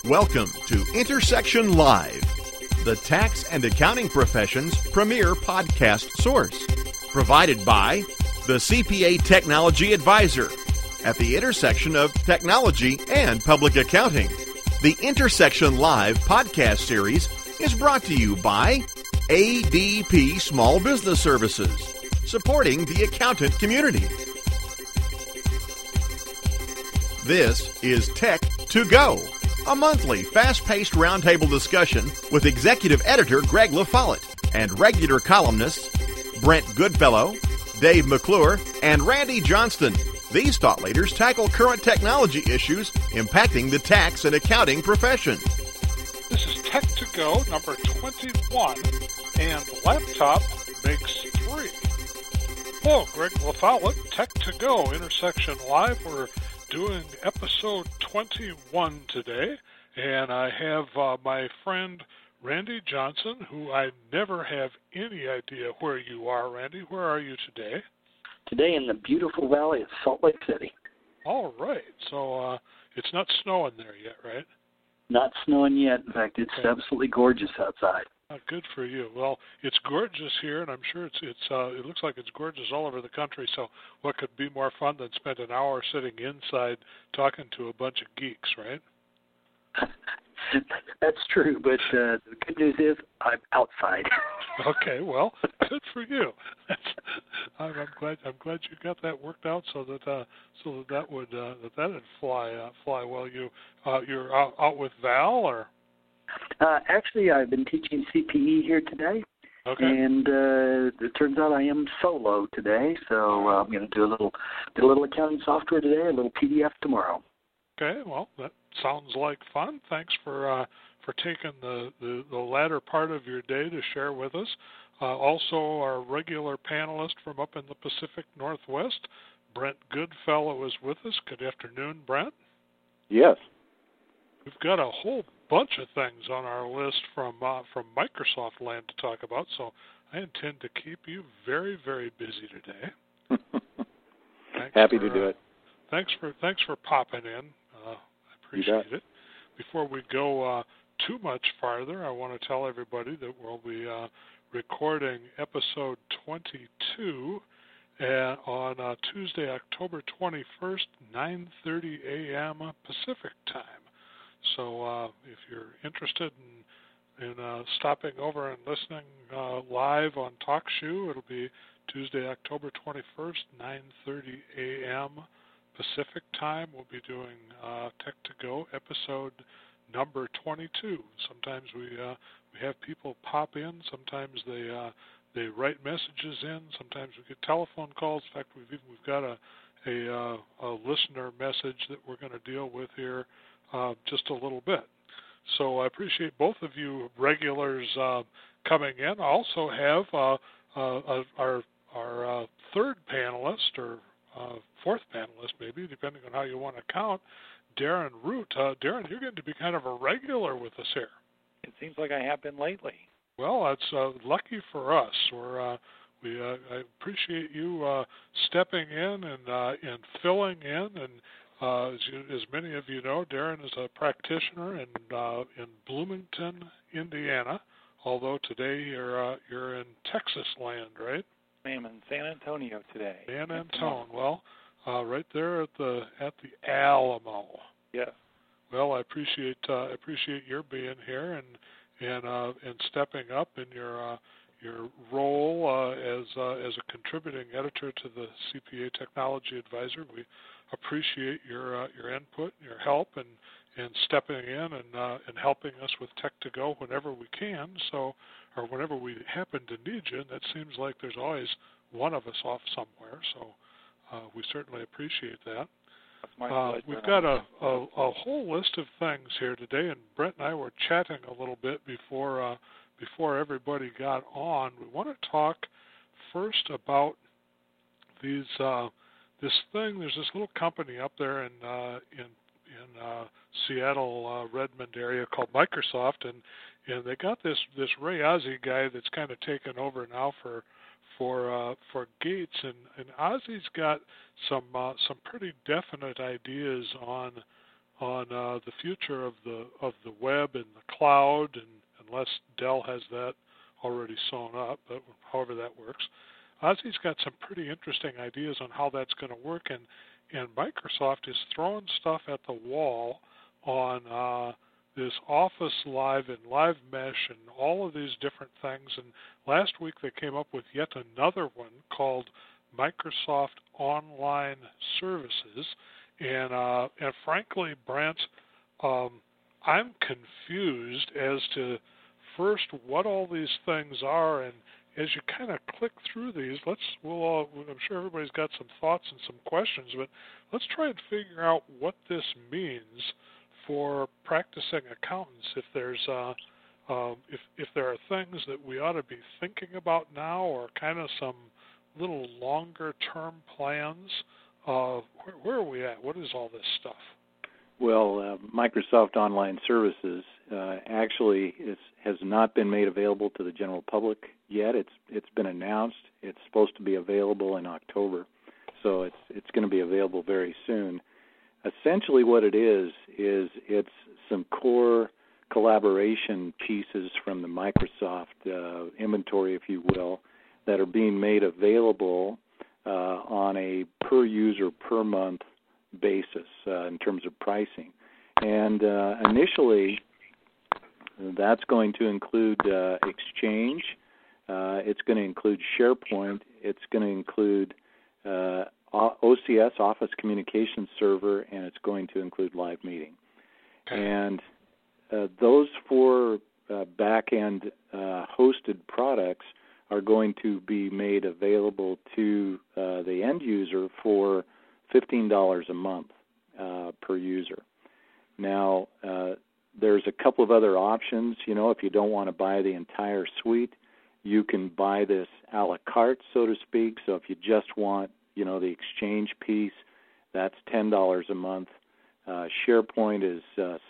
Welcome to Intersection Live, the tax and accounting profession's premier podcast source. Provided by the CPA Technology Advisor at the intersection of technology and public accounting. The Intersection Live podcast series is brought to you by ADP Small Business Services, supporting the accountant community. This is Tech to Go, a monthly fast-paced roundtable discussion with executive editor Greg LaFollette and regular columnists Brent Goodfellow, Dave McClure, and Randy Johnston. These thought leaders tackle current technology issues impacting the tax and accounting profession. This is Tech to Go number 21, and laptop makes 3. Hello, Greg LaFollette, Tech to Go, Intersection Live. We're doing episode 21 today, and I have my friend Randy Johnson, who I never have any idea where you are. Randy, where are you today? Today in the beautiful valley of Salt Lake City. All right, so it's not snowing there yet, right? Not snowing yet. In fact, it's absolutely gorgeous outside. Good for you. Well, it's gorgeous here, and I'm sure it looks like it's gorgeous all over the country. So, what could be more fun than spend an hour sitting inside talking to a bunch of geeks, right? That's true, but the good news is I'm outside. Okay, well, good for you. I'm glad you got that worked out so that would fly well. You're out with Val, or? Actually, I've been teaching CPE here today, and it turns out I am solo today. So I'm going to do a little accounting software today, a little PDF tomorrow. Okay, well, that sounds like fun. Thanks for taking the latter part of your day to share with us. Also, our regular panelist from up in the Pacific Northwest, Brent Goodfellow, is with us. Good afternoon, Brent. Yes. We've got a whole bunch of things on our list from Microsoft land to talk about, so I intend to keep you very, very busy today. Happy to do it. Thanks for popping in. I appreciate it. Before we go too much farther, I want to tell everybody that we'll be recording episode 22 on Tuesday, October 21st, 9:30 a.m. Pacific time. So if you're interested in stopping over and listening live on TalkShoe, it'll be Tuesday, October 21st, 9:30 a.m. Pacific time. We'll be doing Tech to Go episode number 22. Sometimes we have people pop in. Sometimes they write messages in. Sometimes we get telephone calls. In fact, we've got a listener message that we're going to deal with here just a little bit. So I appreciate both of you regulars coming in. I also have our third panelist, or fourth panelist maybe, depending on how you want to count, Darren Root. Darren, you're going to be kind of a regular with us here. It seems like I have been lately. Well, that's lucky for us. I appreciate you stepping in and filling in. And as many of you know, Darren is a practitioner in Bloomington, Indiana. Although today you're in Texas land, right? I am in San Antonio today. San Antonio. Well, right there at the Alamo. Yes. Well, I appreciate your being here and stepping up in your role as a contributing editor to the CPA Technology Advisor. We appreciate your input, your help, and stepping in and helping us with Tech to Go whenever we can. So, or whenever we happen to need you, and that seems like there's always one of us off somewhere. So, we certainly appreciate that. That's my pleasure. We've got a whole list of things here today, and Brent and I were chatting a little bit before everybody got on. We want to talk first about this thing. There's this little company up there in Seattle, Redmond area called Microsoft, and they got this Ray Ozzie guy that's kind of taken over now for Gates, and Ozzie's got some pretty definite ideas on on the future of the web and the cloud, and unless Dell has that already sewn up, but however that works. Ozzy's got some pretty interesting ideas on how that's going to work, and Microsoft is throwing stuff at the wall on this Office Live and Live Mesh and all of these different things. And last week they came up with yet another one called Microsoft Online Services. And frankly, Brent, I'm confused as to first what all these things are, and as you kind of click through these, I'm sure everybody's got some thoughts and some questions, but let's try and figure out what this means for practicing accountants. If there's if there are things that we ought to be thinking about now, or kind of some little longer term plans, where are we at? What is all this stuff? Well, Microsoft Online Services actually has not been made available to the general public yet. It's been announced. It's supposed to be available in October, so it's going to be available very soon. Essentially what it is it's some core collaboration pieces from the Microsoft inventory, if you will, that are being made available on a per-user, per-month basis in terms of pricing. And initially, that's going to include Exchange. It's going to include SharePoint. It's going to include OCS, Office Communications Server, and it's going to include Live Meeting. Okay. And those four back-end hosted products are going to be made available to the end user for $15 a month per user. Now, there's a couple of other options. You know, if you don't want to buy the entire suite, you can buy this a la carte, so to speak. So if you just want, you know, the Exchange piece, that's $10 a month. SharePoint is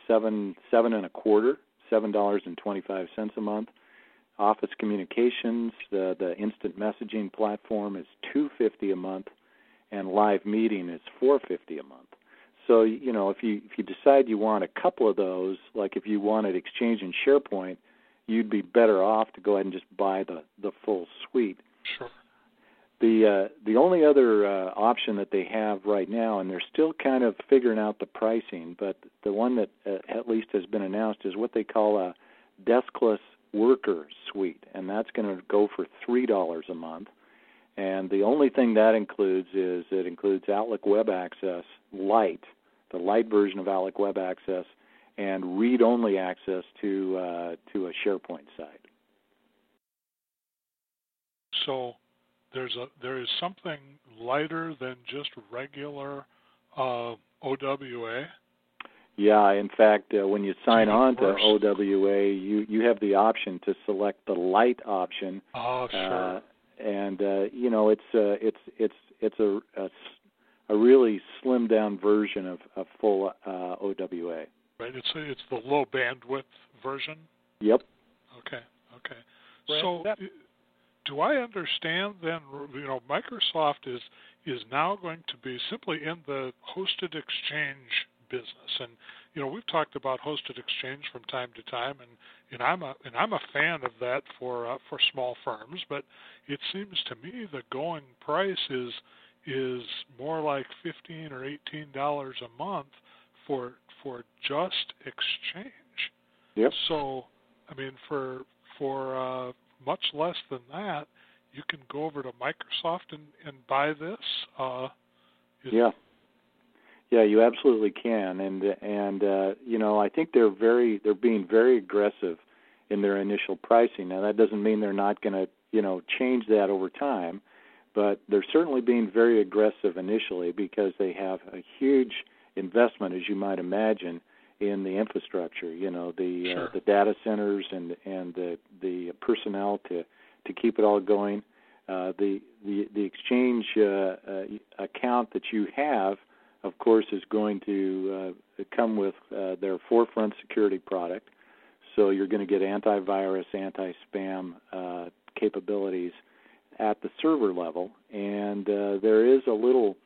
$7.25, $7.25 a month. Office Communications, the instant messaging platform, is $2.50 a month, and Live Meeting is $4.50 a month. So, you know, if you decide you want a couple of those, like if you wanted Exchange and SharePoint, you'd be better off to go ahead and just buy the full suite. Sure. The only other option that they have right now, and they're still kind of figuring out the pricing, but the one that at least has been announced is what they call a deskless worker suite, and that's going to go for $3 a month. And the only thing that includes is it includes Outlook Web Access Lite, the Lite version of Outlook Web Access, and read-only access to a SharePoint site. So there is something lighter than just regular OWA? Yeah, in fact, when you sign on to OWA, you have the option to select the Lite option. Oh, sure. And you know, it's a really slimmed down version of full OWA. Right. It's the low bandwidth version. Yep. Okay. So, do I understand then? You know, Microsoft is now going to be simply in the hosted Exchange business, and you know, we've talked about hosted Exchange from time to time, and I'm a fan of that for small firms. But it seems to me the going price is more like $15 or $18 a month for just Exchange. Yep. So, I mean, for much less than that, you can go over to Microsoft and buy this. Yeah, you absolutely can, and you know, I think they're being very aggressive in their initial pricing. Now, that doesn't mean they're not going to, you know, change that over time, but they're certainly being very aggressive initially because they have a huge investment, as you might imagine, in the infrastructure. You know, the data centers and the personnel to keep it all going. The Exchange account that you have, of course, is going to come with their Forefront security product. So you're going to get antivirus, anti-spam capabilities at the server level. And there is a little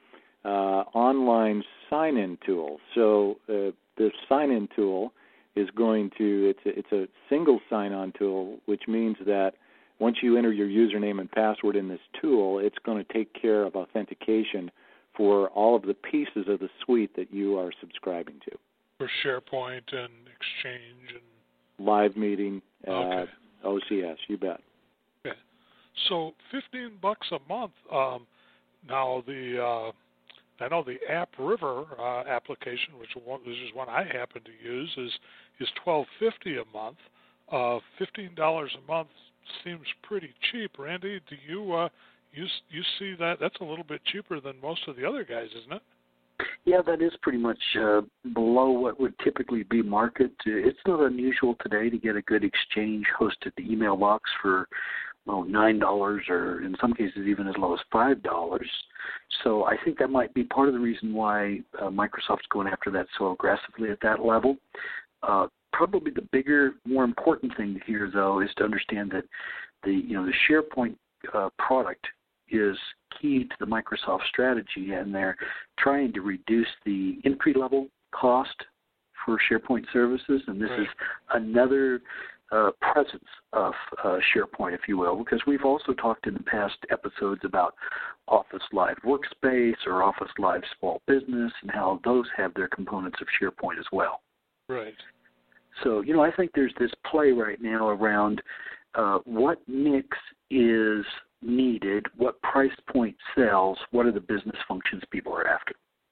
online sign-in tool. So this sign-in tool is going to, it's a single sign-on tool, which means that once you enter your username and password in this tool, it's going to take care of authentication for all of the pieces of the suite that you are subscribing to. For SharePoint and Exchange and Live Meeting, okay. OCS, you bet. Okay. So $15 a month. Now I know the AppRiver application, which is one I happen to use, is $12.50 a month. $15 a month seems pretty cheap. Randy, do you see that? That's a little bit cheaper than most of the other guys, isn't it? Yeah, that is pretty much below what would typically be market. It's not unusual today to get a good Exchange hosted email box for $9 or in some cases even as low as $5. So I think that might be part of the reason why Microsoft's going after that so aggressively at that level. Probably the bigger, more important thing here, though, is to understand that the SharePoint product is key to the Microsoft strategy, and they're trying to reduce the entry-level cost for SharePoint services, and this is another presence of SharePoint, if you will, because we've also talked in the past episodes about Office Live Workspace or Office Live Small Business and how those have their components of SharePoint as well. Right. So, I think there's this play right now around what mix is needed, what price point sells, what are the business functions people are after.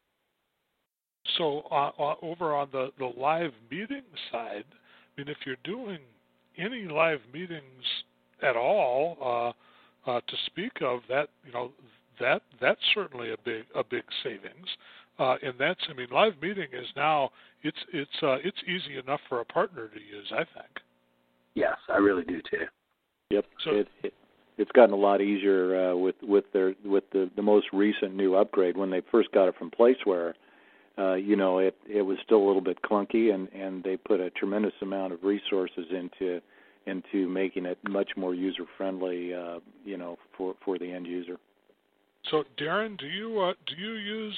So over on the live meeting side, I mean, if you're doing any live meetings at all to speak of, that that's certainly a big savings. And that's, I mean, live meeting is now it's easy enough for a partner to use, I think. Yes, I really do too. Yep. So it's gotten a lot easier with the most recent new upgrade. When they first got it from Placeware, it was still a little bit clunky, and they put a tremendous amount of resources into making it much more user friendly, for the end user. So, Darren, do you use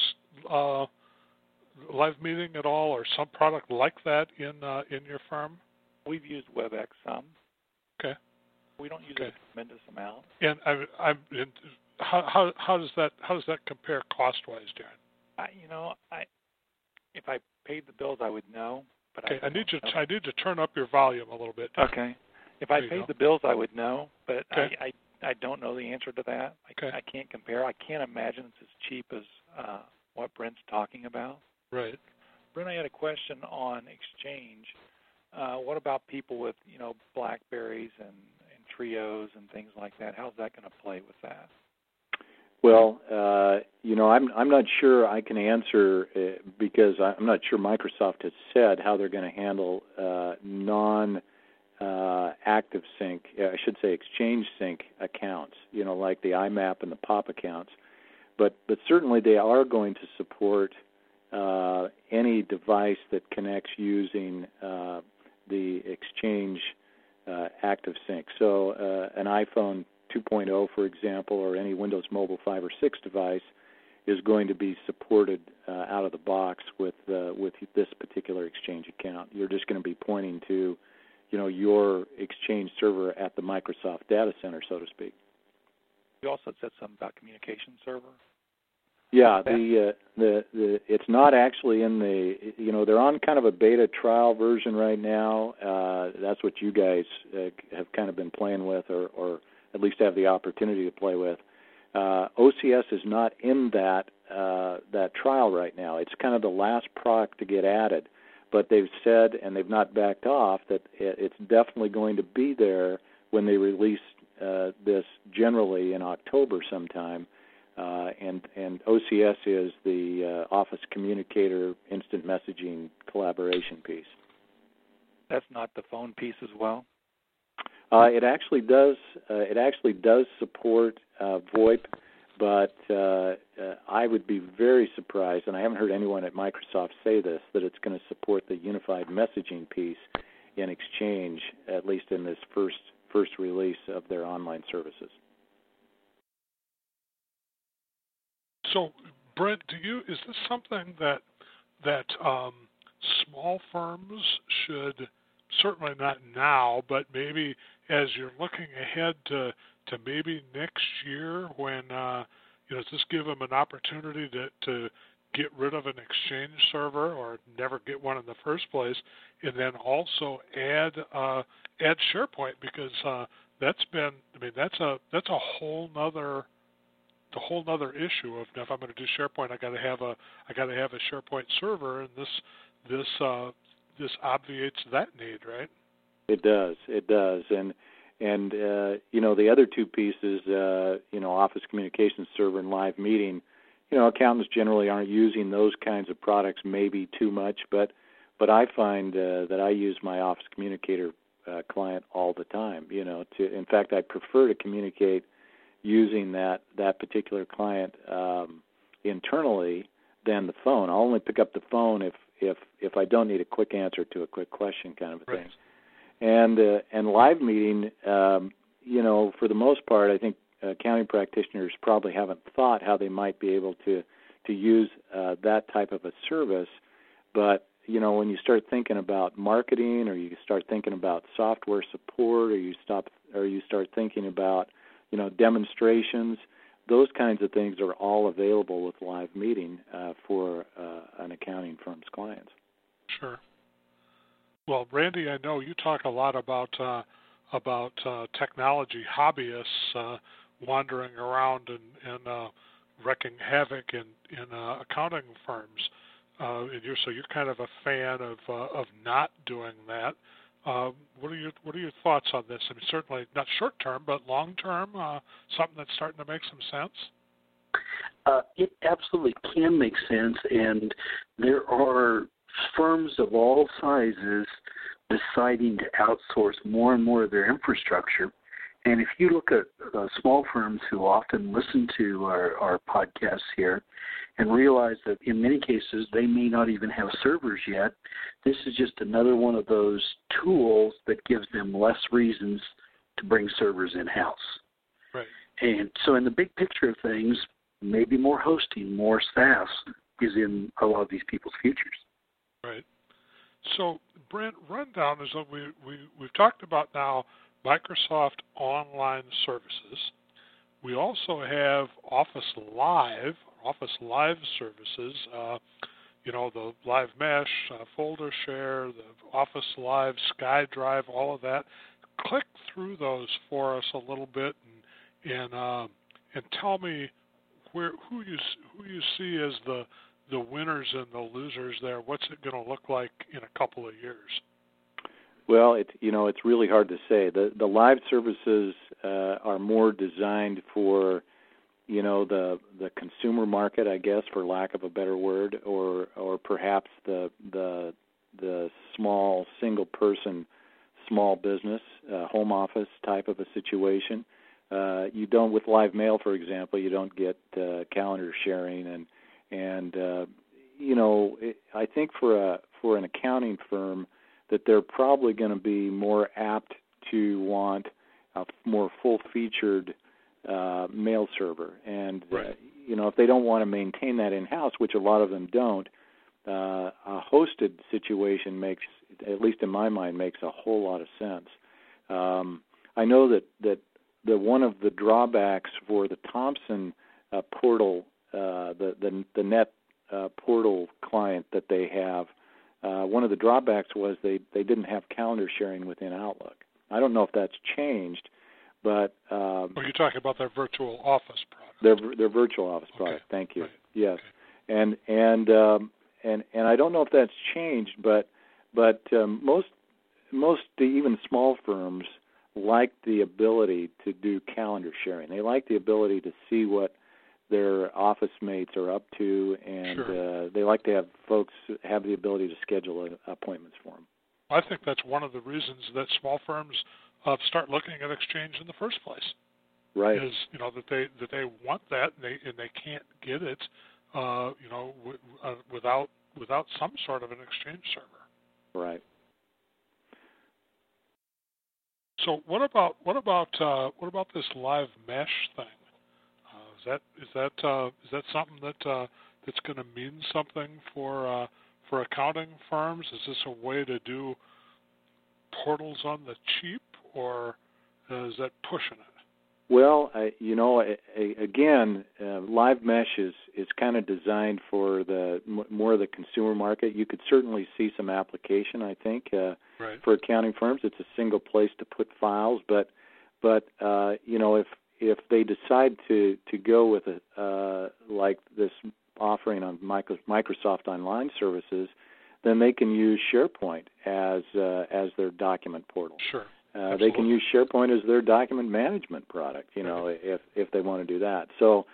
live meeting at all, or some product like that in your firm? We've used WebEx some. Okay. We don't use a tremendous amount. And how does that compare cost-wise, Darren? If I paid the bills, I would know. But okay, I need to turn up your volume a little bit. Okay. If I paid the bills, I would know, but okay. I don't know the answer to that. I can't compare. I can't imagine it's as cheap as what Brent's talking about. Right. Brent, I had a question on Exchange. What about people with, BlackBerries and Trios and things like that? How's that going to play with that? Well, I'm not sure I can answer because I'm not sure Microsoft has said how they're going to handle non-active sync, I should say Exchange sync accounts, like the IMAP and the POP accounts. But certainly they are going to support any device that connects using the Exchange active sync. So an iPhone 2.0, for example, or any Windows Mobile 5 or 6 device is going to be supported out of the box with this particular Exchange account. You're just going to be pointing to, your Exchange server at the Microsoft data center, so to speak. You also said something about communication server. Yeah, it's not actually in the, they're on kind of a beta trial version right now. That's what you guys have kind of been playing with, or at least have the opportunity to play with. OCS is not in that trial right now. It's kind of the last product to get added, but they've said, and they've not backed off, that it's definitely going to be there when they release this generally in October sometime. And OCS is the Office Communicator instant messaging collaboration piece. That's not the phone piece as well? It actually does. It actually does support VoIP, but I would be very surprised, and I haven't heard anyone at Microsoft say this, that it's going to support the unified messaging piece in Exchange, at least in this first release of their online services. So Brent, is this something that small firms should, certainly not now, but maybe as you're looking ahead to maybe next year, when does this give them an opportunity to get rid of an Exchange server or never get one in the first place, and then also add SharePoint, because that's a whole nother issue of, if I'm going to do SharePoint, I got to have a SharePoint server, and this obviates that need, right? It does, and the other two pieces, Office Communications Server and Live Meeting. Accountants generally aren't using those kinds of products maybe too much, but I find that I use my Office Communicator client all the time. In fact, I prefer to communicate using that particular client internally than the phone. I'll only pick up the phone if I don't need a quick answer to a quick question, kind of a thing. And Live Meeting, for the most part, I think accounting practitioners probably haven't thought how they might be able to use that type of a service. But when you start thinking about marketing, or you start thinking about software support, or you start thinking about demonstrations, those kinds of things are all available with Live Meeting for an accounting firm's clients. Sure. Well, Randy, I know you talk a lot about technology hobbyists wandering around and wrecking havoc in accounting firms, and you're kind of a fan of not doing that. What are your thoughts on this? I mean, certainly not short term, but long term, something that's starting to make some sense. It absolutely can make sense, and there are firms of all sizes deciding to outsource more and more of their infrastructure. And if you look at small firms who often listen to our podcasts here and realize that in many cases they may not even have servers yet, this is just another one of those tools that gives them less reasons to bring servers in-house. Right. And so in the big picture of things, maybe more hosting, more SaaS is in a lot of these people's futures. Right. So, Brent, rundown is what we've talked about now. Microsoft Online Services. We also have Office Live services. The Live Mesh, Folder Share, the Office Live, SkyDrive, all of that. Click through those for us a little bit and tell me who you see as the winners and the losers there. What's it going to look like in a couple of years? Well, it's really hard to say. The live services are more designed for, the consumer market, I guess, for lack of a better word, or perhaps the small single person, small business, home office type of a situation. You don't, with Live Mail, for example, you don't get calendar sharing, and I think for an accounting firm that they're probably going to be more apt to want a more full-featured mail server. And, right. If they don't want to maintain that in-house, which a lot of them don't, a hosted situation makes, at least in my mind, makes a whole lot of sense. I know that one of the drawbacks for the Thomson portal, the net portal client that they have, one of the drawbacks was they didn't have calendar sharing within Outlook. I don't know if that's changed, but you're talking about their virtual office product. Their virtual office product. Okay. Thank you. Right. Yes, okay. and I don't know if that's changed, but most even small firms like the ability to do calendar sharing. They like the ability to see what their office mates are up to, and sure. They like to have folks have the ability to schedule appointments for them. I think that's one of the reasons that small firms start looking at Exchange in the first place. Right. Is that they want that and they can't get it, without some sort of an Exchange server. Right. So what about this Live Mesh thing? Is that something that that's going to mean something for accounting firms? Is this a way to do portals on the cheap, or is that pushing it? Well, again, Live Mesh is kind of designed for the more of the consumer market. You could certainly see some application, I think, right. for accounting firms. It's a single place to put files, but if they decide to go with like this offering on Microsoft Online Services, then they can use SharePoint as their document portal. Sure. They can use SharePoint as their document management product, if they want to do that. So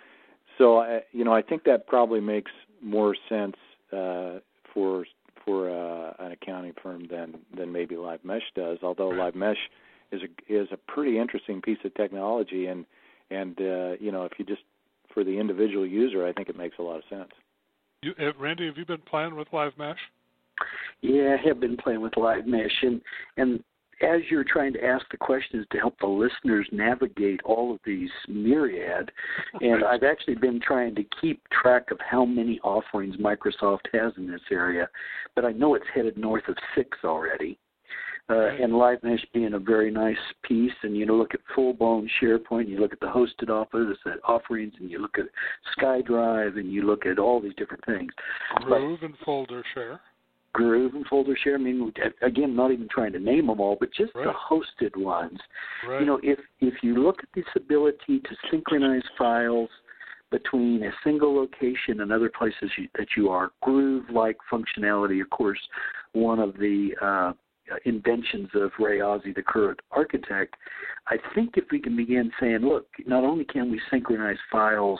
I think that probably makes more sense for an accouning firm than maybe Live Mesh does. Although right. Live Mesh is a pretty interesting piece of technology, and if you just for the individual user, I think it makes a lot of sense. Randy, have you been playing with Live Mesh? Yeah, I have been playing with Live Mesh, and as you're trying to ask the questions to help the listeners navigate all of these myriad, and I've actually been trying to keep track of how many offerings Microsoft has in this area, but I know it's headed north of 6 already. And Live Mesh being a very nice piece, and look at full-blown SharePoint, you look at the hosted offerings, and you look at SkyDrive, and you look at all these different things. Groove and folder share. Groove and folder share. I mean, again, not even trying to name them all, but just right. the hosted ones. Right. If you look at this ability to synchronize files between a single location and other places that you are, Groove-like functionality, of course, one of the inventions of Ray Ozzie, the current architect. I think if we can begin saying, look, not only can we synchronize files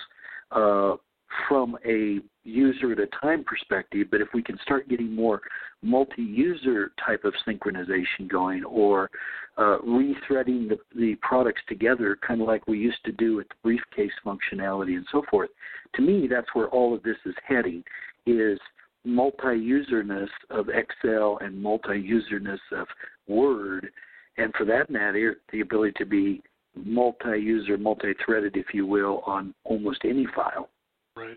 from a user at a time perspective, but if we can start getting more multi-user type of synchronization going, or rethreading the products together, kind of like we used to do with the briefcase functionality and so forth, to me that's where all of this is heading, is multi-userness of Excel and multi-userness of Word, and for that matter, the ability to be multi-user, multi-threaded, if you will, on almost any file. Right.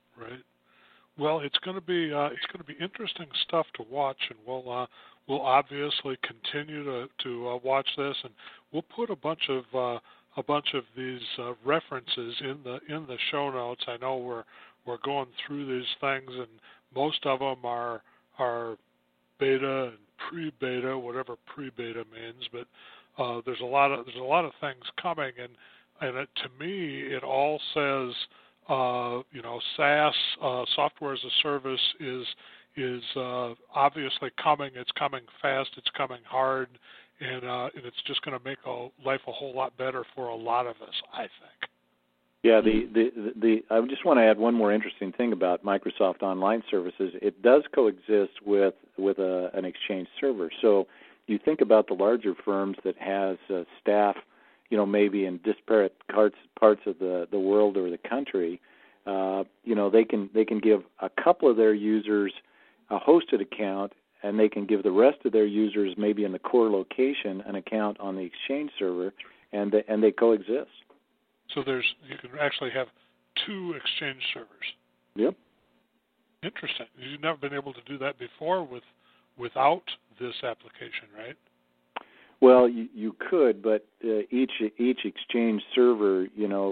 Well, it's going to be interesting stuff to watch, and we'll obviously continue to watch this, and we'll put a bunch of these references in the show notes. I know we're going through these things, and most of them are beta and pre-beta, whatever pre-beta means, but there's a lot of things coming, and to me it all says SaaS, software as a service, is obviously coming. It's coming fast. It's coming hard, and it's just going to make life a whole lot better for a lot of us, I think. Yeah, I just want to add one more interesting thing about Microsoft Online Services. It does coexist with an Exchange server. So you think about the larger firms that has staff, maybe in disparate parts of the world or the country. They can give a couple of their users a hosted account, and they can give the rest of their users, maybe in the core location, an account on the Exchange server, and they coexist. So you can actually have 2 Exchange servers. Yep. Interesting. You've never been able to do that before without this application, right? Well, you could, but each Exchange server,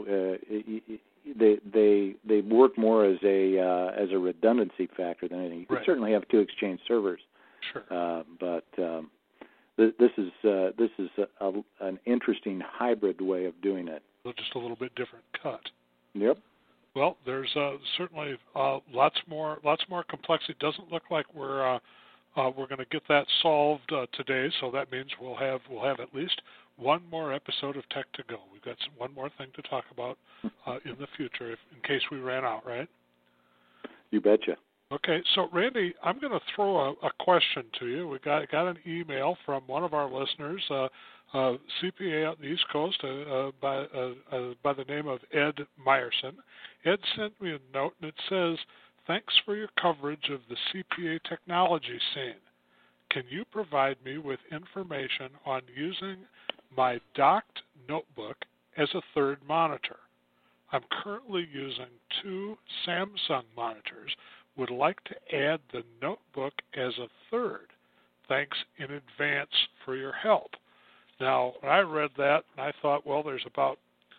they work more as a redundancy factor than anything. You could certainly have 2 Exchange servers. Sure. But this is an interesting hybrid way of doing it. Just a little bit different cut. Yep. Well, there's certainly lots more complexity. It doesn't look like we're going to get that solved today, so that means we'll have at least one more episode of Tech to Go. We've got one more thing to talk about in the future, in case we ran out, right? You betcha. Okay, so Randy, I'm going to throw a question to you. We got an email from one of our listeners, CPA out in the East Coast, by the name of Ed Meyerson. Ed sent me a note, and it says, "Thanks for your coverage of the CPA technology scene. Can you provide me with information on using my docked notebook as a third monitor? I'm currently using 2 Samsung monitors. Would like to add the notebook as a third. Thanks in advance for your help. Now, I read that and I thought, well, there's about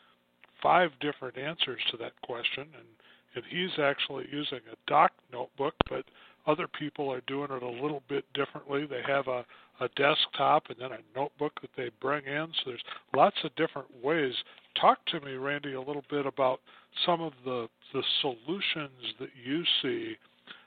5 different answers to that question, and he's actually using a dock notebook, but other people are doing it a little bit differently. They have a desktop and then a notebook that they bring in, so there's lots of different ways. Talk to me, Randy, a little bit about some of the solutions that you see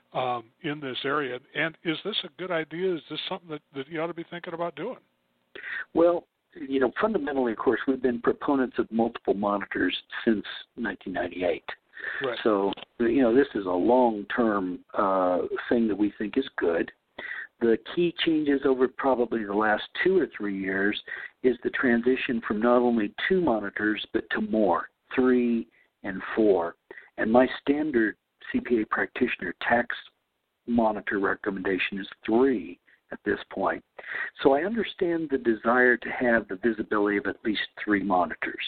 in this area. And is this a good idea? Is this something that you ought to be thinking about doing? Well, fundamentally, of course, we've been proponents of multiple monitors since 1998. Right. So, this is a long-term thing that we think is good. The key changes over probably the last 2 or 3 years is the transition from not only 2 monitors, but to more, 3 and 4. And my standard CPA practitioner tax monitor recommendation is 3 at this point. So I understand the desire to have the visibility of at least 3 monitors.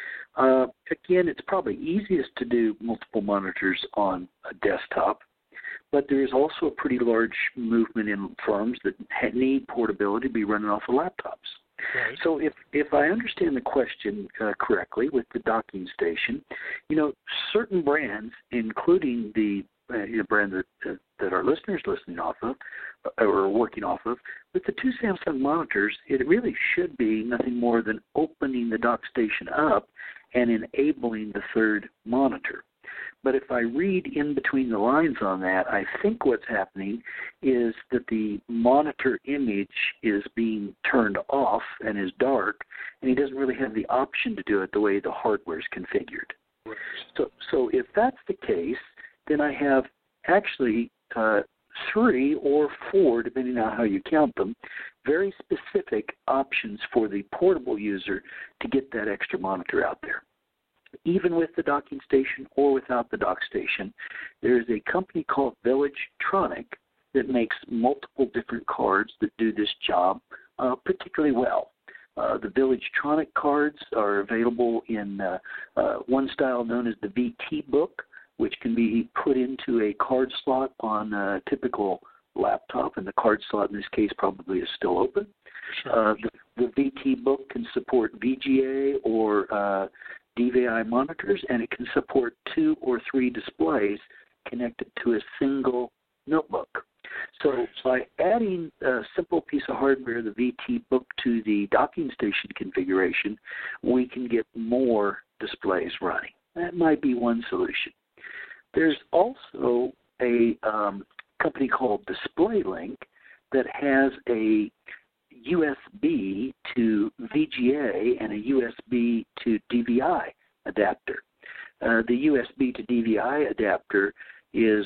Again, it's probably easiest to do multiple monitors on a desktop, but there is also a pretty large movement in firms that need portability to be running off of laptops. Right. So if I understand the question correctly with the docking station, certain brands, including the brand that our listeners listening off of or working off of, with the 2 Samsung monitors, it really should be nothing more than opening the dock station up and enabling the 3rd monitor. But if I read in between the lines on that, I think what's happening is that the monitor image is being turned off and is dark, and he doesn't really have the option to do it the way the hardware is configured. Right. So if that's the case, then I have actually 3 or 4, depending on how you count them, very specific options for the portable user to get that extra monitor out there. Even with the docking station or without the dock station, there is a company called Villagetronic that makes multiple different cards that do this job particularly well. The Villagetronic cards are available in one style known as the VT book, which can be put into a card slot on a typical laptop, and the card slot in this case probably is still open. Sure. The VT book can support VGA or DVI monitors, and it can support 2 or 3 displays connected to a single notebook. So by adding a simple piece of hardware, the VT book, to the docking station configuration, we can get more displays running. That might be one solution. There's also a company called DisplayLink that has a USB to VGA and a USB to DVI adapter. The USB to DVI adapter is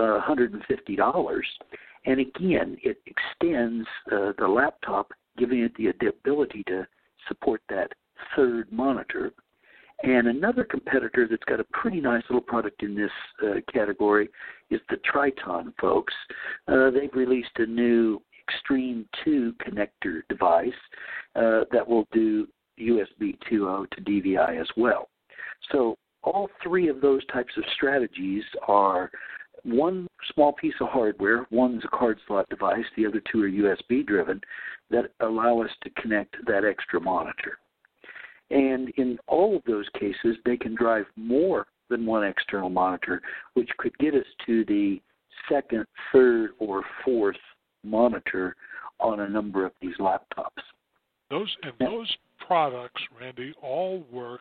$150, and again, it extends the laptop, giving it the ability to support that 3rd monitor. And another competitor that's got a pretty nice little product in this category is the Triton folks. They've released a new Extreme 2 connector device that will do USB 2.0 to DVI as well. So all 3 of those types of strategies are one small piece of hardware, one's a card slot device, the other 2 are USB driven, that allow us to connect that extra monitor. And in all of those cases, they can drive more than one external monitor, which could get us to the 2nd, 3rd, or 4th monitor on a number of these laptops. Those products, Randy, all work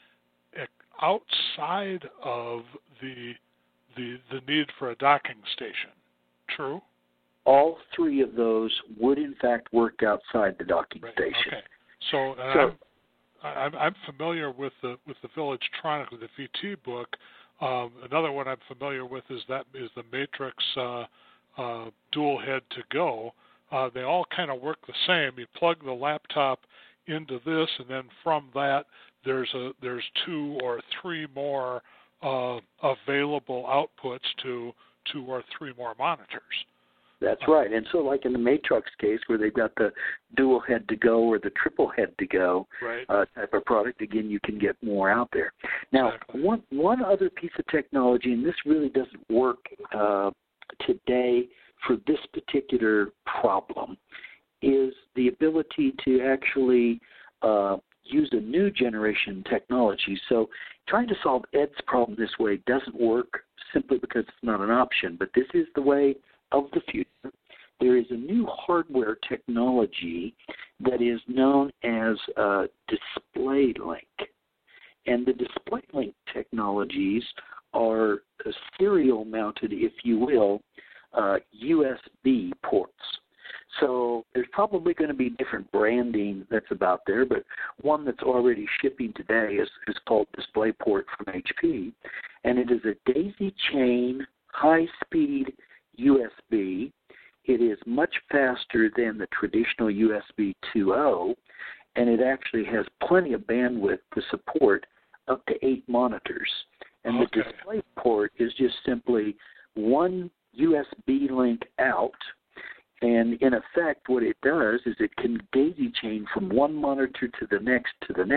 outside of the need for a docking station. True? All 3 of those would in fact work outside the docking station. Okay. So I'm familiar with the Villagetronic, with the VT book. Another one I'm familiar with is the Matrix dual head to go. They all kind of work the same. You plug the laptop into this, and then from that there's 2 or 3 more available outputs to 2 or 3 more monitors. That's right. And so like in the Matrox case where they've got the dual head-to-go or the triple head-to-go type of product, again, you can get more out there. Now, one other piece of technology, and this really doesn't work today for this particular problem, is the ability to actually use a new generation technology. So trying to solve Ed's problem this way doesn't work simply because it's not an option, but this is the way of the future. There is a new hardware technology that is known as DisplayLink. And the DisplayLink technologies are serial mounted, if you will, USB ports. So there's probably going to be different branding that's about there, but one that's already shipping today is called DisplayPort from HP, and it is a daisy chain, high-speed USB. It is much faster than the traditional USB 2.0, and it actually has plenty of bandwidth to support up to 8 monitors. And the DisplayPort is just simply one USB link out. And in effect, what it does is it can daisy chain from one monitor to the next,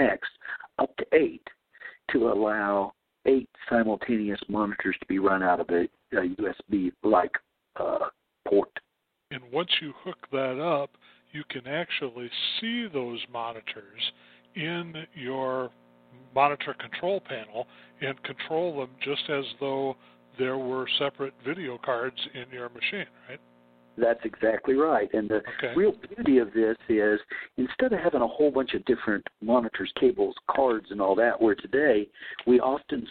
up to 8, to allow 8 simultaneous monitors to be run out of a USB-like port. And once you hook that up, you can actually see those monitors in your monitor control panel and control them just as though there were separate video cards in your machine, right? That's exactly right. And the real beauty of this is instead of having a whole bunch of different monitors, cables, cards, and all that, where today we often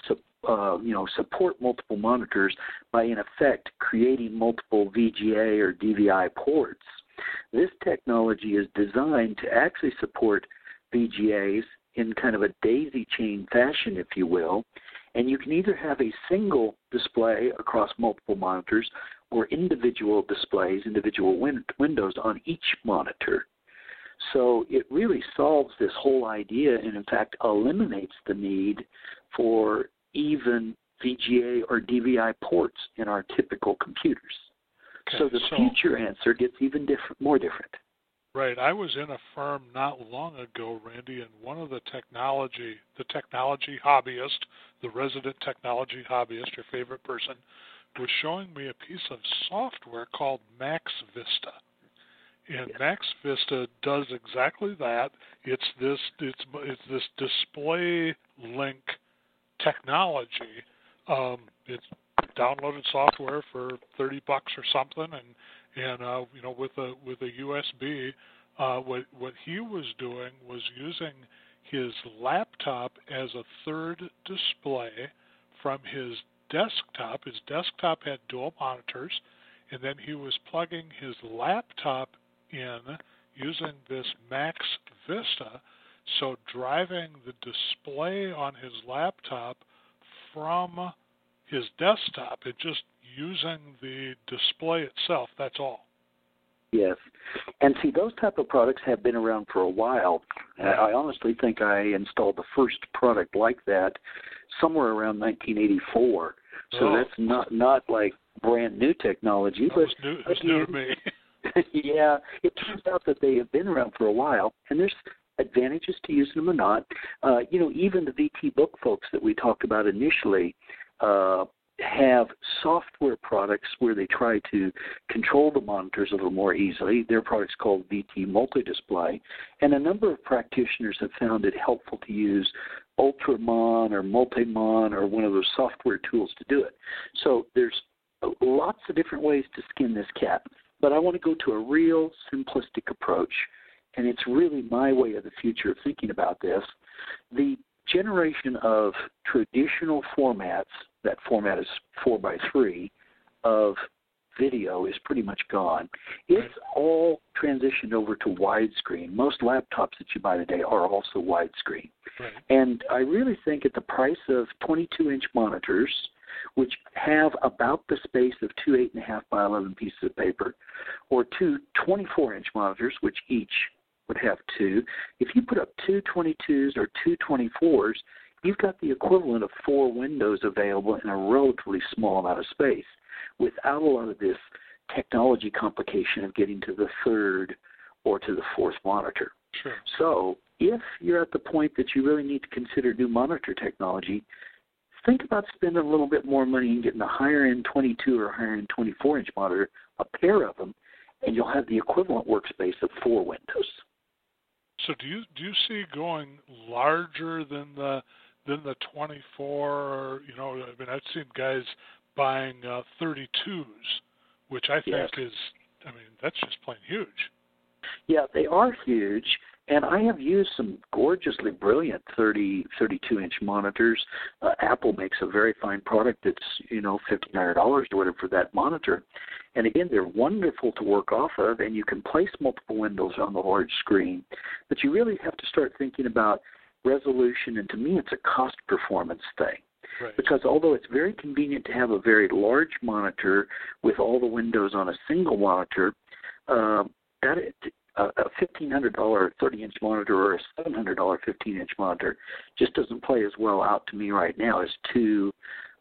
support multiple monitors by, in effect, creating multiple VGA or DVI ports. This technology is designed to actually support VGAs in kind of a daisy chain fashion, if you will, and you can either have a single display across multiple monitors or individual displays, individual windows on each monitor. So it really solves this whole idea and, in fact, eliminates the need for even VGA or DVI ports in our typical computers. So the future answer gets even more different. Right. I was in a firm not long ago, Randy, and one of the technology hobbyist, the resident technology hobbyist, your favorite person, was showing me a piece of software called Max Vista. And Max Vista does exactly that. It's this display link technology. It's downloaded software for $30 or something, and with a USB, what he was doing was using his laptop as a third display from his desktop. His desktop had dual monitors, and then he was plugging his laptop in using this Max Vista, so driving the display on his laptop from his desktop and just using the display itself, that's all. Yes. And see, those type of products have been around for a while. I honestly think I installed the first product like that somewhere around 1984. So that's not like brand new technology. It was new to me. Yeah, it turns out that they have been around for a while, and there's advantages to using them or not. Even the VT Book folks that we talked about initially have software products where they try to control the monitors a little more easily. Their product's called VT Multi-Display, and a number of practitioners have found it helpful to use Ultramon or Multimon or one of those software tools to do it. So there's lots of different ways to skin this cat, but I want to go to a real simplistic approach, and it's really my way of the future of thinking about this. The generation of traditional formats, that format is 4:3, of video is pretty much gone. It's all transitioned over to widescreen. Most laptops that you buy today are also widescreen. Right. And I really think at the price of 22-inch monitors, which have about the space of two 8.5 by 11 pieces of paper, or two 24-inch monitors, which each would have 2. If you put up two 22s or two 24s, you've got the equivalent of 4 windows available in a relatively small amount of space without a lot of this technology complication of getting to the third or to the fourth monitor. Sure. So if you're at the point that you really need to consider new monitor technology, think about spending a little bit more money and getting a higher-end 22 or higher-end 24-inch monitor, a pair of them, and you'll have the equivalent workspace of 4 windows. So do you see going larger than the 24? You know, I mean, I've seen guys buying 32s, which I think is, I mean, that's just plain huge. Yeah, they are huge, and I have used some gorgeously brilliant 32-inch monitors. Apple makes a very fine product that's, you know, $1,500 or whatever for that monitor. And again, they're wonderful to work off of, and you can place multiple windows on the large screen. But you really have to start thinking about resolution, and to me, it's a cost-performance thing. Right. Because although it's very convenient to have a very large monitor with all the windows on a single monitor, a $1,500 30-inch monitor or a $700 15-inch monitor just doesn't play as well out to me right now as two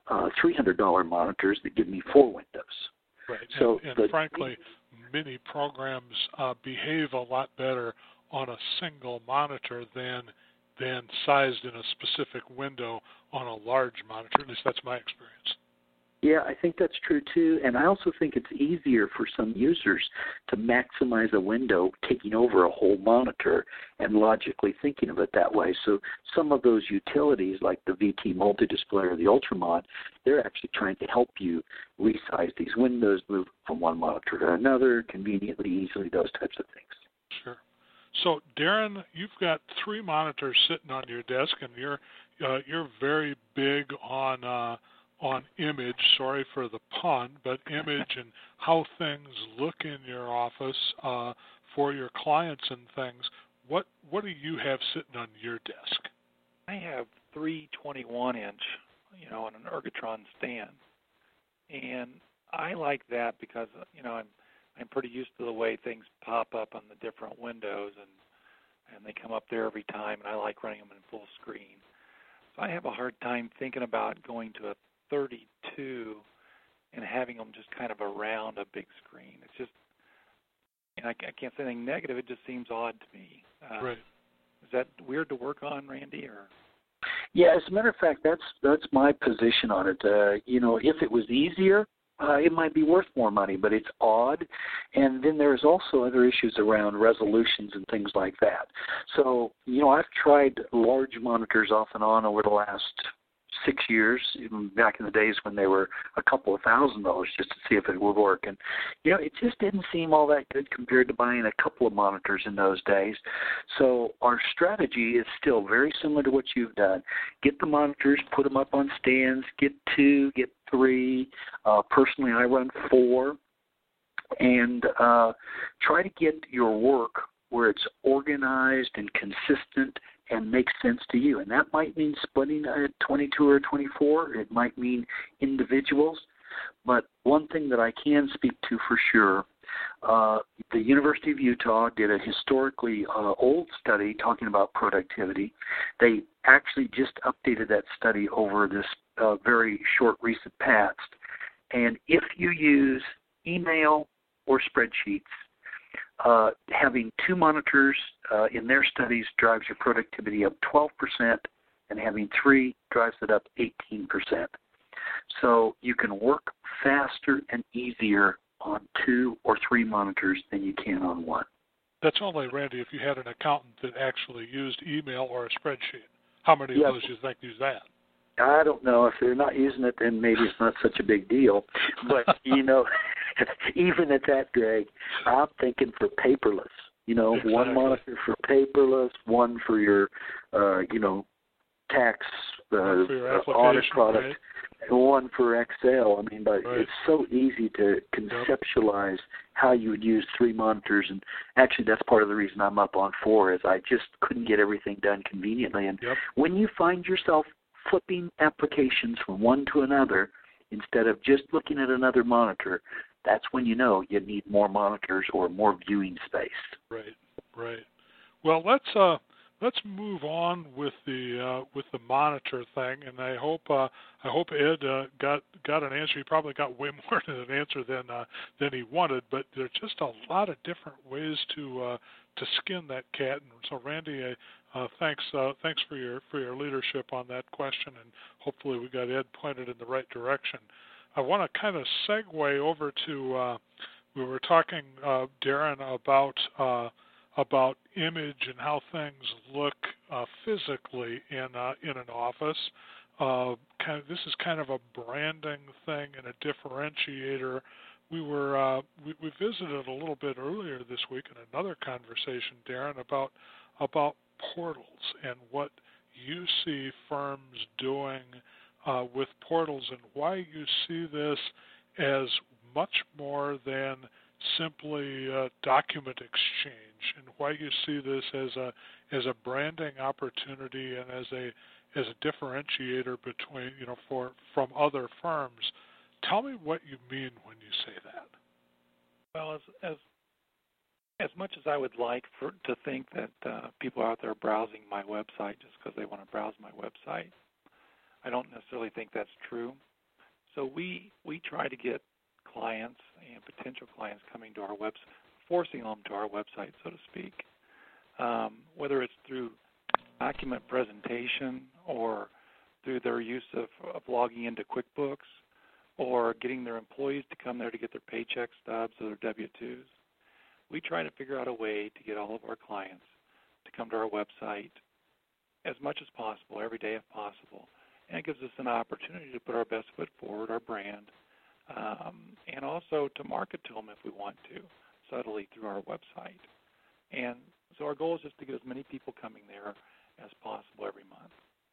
$300 monitors that give me 4 windows. Right. So, and frankly, many programs behave a lot better on a single monitor than sized in a specific window on a large monitor. At least that's my experience. Yeah, I think that's true too, and I also think it's easier for some users to maximize a window taking over a whole monitor and logically thinking of it that way. So some of those utilities like the VT Multi-Display or the Ultramod, they're actually trying to help you resize these windows, move from one monitor to another, conveniently, easily, those types of things. Sure. So, Darren, you've got 3 monitors sitting on your desk, and you're very big on image. Sorry for the pun, but image and how things look in your office for your clients and things. What do you have sitting on your desk? I have 3 21-inch, you know, on an Ergotron stand, and I like that because, you know, I'm pretty used to the way things pop up on the different windows, and they come up there every time, and I like running them in full screen. So I have a hard time thinking about going to a 32 and having them just kind of around a big screen. It's just, and I can't say anything negative. It just seems odd to me. Right. Is that weird to work on, Randy? Or? Yeah, as a matter of fact, that's my position on it. You know, if it was easier, it might be worth more money, but it's odd. And then there's also other issues around resolutions and things like that. So, you know, I've tried large monitors off and on over the last 6 years, even back in the days when they were a couple of $1,000 just to see if it would work. And, you know, it just didn't seem all that good compared to buying a couple of monitors in those days. So our strategy is still very similar to what you've done. Get the monitors, put them up on stands, get 2, get 3. Personally, I run 4. And try to get your work where it's organized and consistent and makes sense to you. And that might mean splitting a 22 or 24. It might mean individuals. But one thing that I can speak to for sure, the University of Utah did a historically old study talking about productivity. They actually just updated that study over this very short recent past. And if you use email or spreadsheets, having 2 monitors in their studies drives your productivity up 12%, and having 3 drives it up 18%. So you can work faster and easier on 2 or 3 monitors than you can on 1. That's only, Randy, if you had an accountant that actually used email or a spreadsheet. How many of those do you think use that? I don't know. If they're not using it, then maybe it's not such a big deal. But, you know, even at that, Greg, I'm thinking for paperless. You know, exactly. 1 monitor for paperless, 1 for your, you know, tax audit product, right? And 1 for Excel. I mean, but right. It's so easy to conceptualize how you would use 3 monitors. And actually, that's part of the reason I'm up on 4 is I just couldn't get everything done conveniently. And when you find yourself flipping applications from one to another instead of just looking at another monitor, that's when you know you need more monitors or more viewing space. Right, right. Well, let's let's move on with the monitor thing, and I hope Ed got an answer. He probably got way more than an answer than he wanted, but there's just a lot of different ways to skin that cat. And so, Randy, thanks for your leadership on that question, and hopefully we got Ed pointed in the right direction. I want to kind of segue over to we were talking, Darren, about image and how things look physically in an office. This is kind of a branding thing and a differentiator. We visited a little bit earlier this week in another conversation, Darren, about portals and what you see firms doing with portals and why you see this as much more than simply document exchange, and why you see this as a branding opportunity and as a differentiator between from other firms. Tell me what you mean when you say that. Well, as much as I would like to think that people out there browsing my website just because they want to browse my website, I don't necessarily think that's true. So we try to get clients and potential clients coming to our website, forcing them to our website, so to speak, whether it's through document presentation or through their use of logging into QuickBooks or getting their employees to come there to get their paycheck stubs or their W-2s. We try to figure out a way to get all of our clients to come to our website as much as possible, every day if possible. And it gives us an opportunity to put our best foot forward, our brand, and also to market to them if we want to, subtly through our website. And so our goal is just to get as many people coming there as possible every month.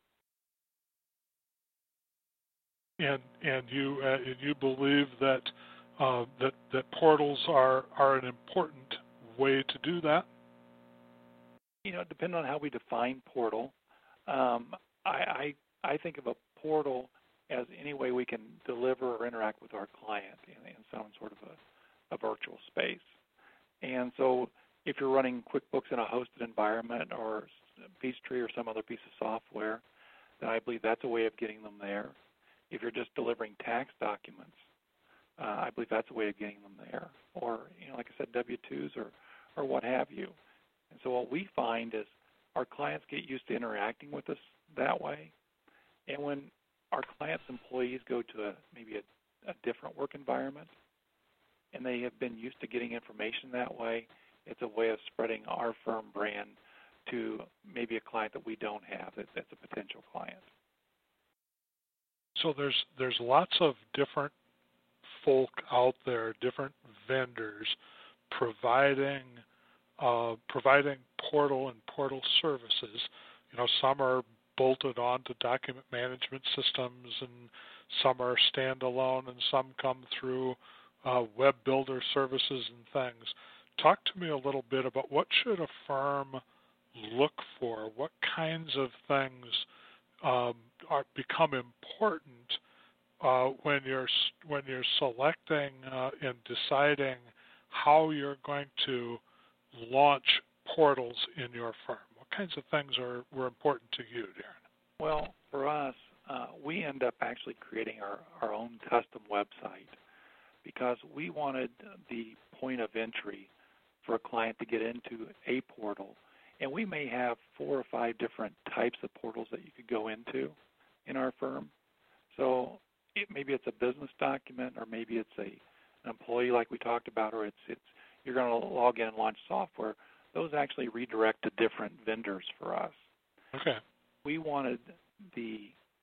And you believe that that portals are an important way to do that? Depending on how we define portal, I think of a portal as any way we can deliver or interact with our client in some sort of a virtual space. And so if you're running QuickBooks in a hosted environment or Peachtree or some other piece of software, then I believe that's a way of getting them there. If you're just delivering tax documents, I believe that's a way of getting them there. Or, like I said, W-2s or what have you. And so what we find is our clients get used to interacting with us that way. And when our clients' employees go to maybe a different work environment and they have been used to getting information that way, it's a way of spreading our firm brand to maybe a client that we don't have that's a potential client. So there's lots of different folk out there, different vendors providing portal and portal services. Some are bolted onto document management systems, and some are standalone, and some come through web builder services and things. Talk to me a little bit about what should a firm look for? What kinds of things become important when you're selecting and deciding how you're going to launch portals in your firm? What kinds of things were important to you, Darren? Well, for us, we end up actually creating our own custom website because we wanted the point of entry for a client to get into a portal. And we may have 4 or 5 different types of portals that you could go into in our firm. So maybe it's a business document, or maybe it's an employee like we talked about, or it's you're going to log in and launch software. Those actually redirect to different vendors for us. Okay. We wanted the